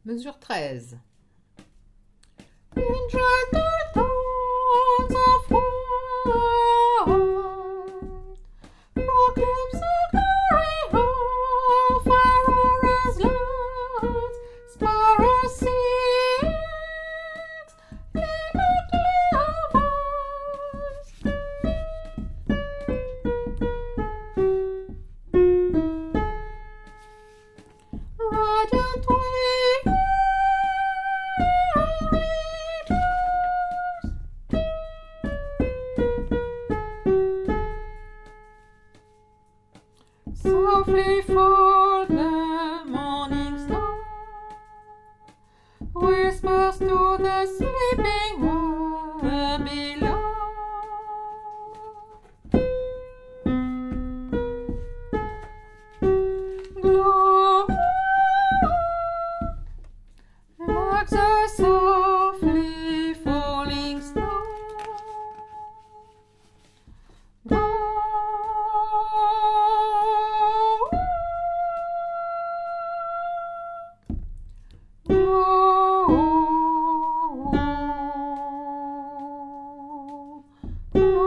Mesure 13. In gentle tones of wine, proclaims the glory of Aurora's light. Sparrow sings in a clear voice. Radiant wings. Softly fall the morning star, whispers to the sleeping world below. Glow like the softly falling snow. Glow, glow.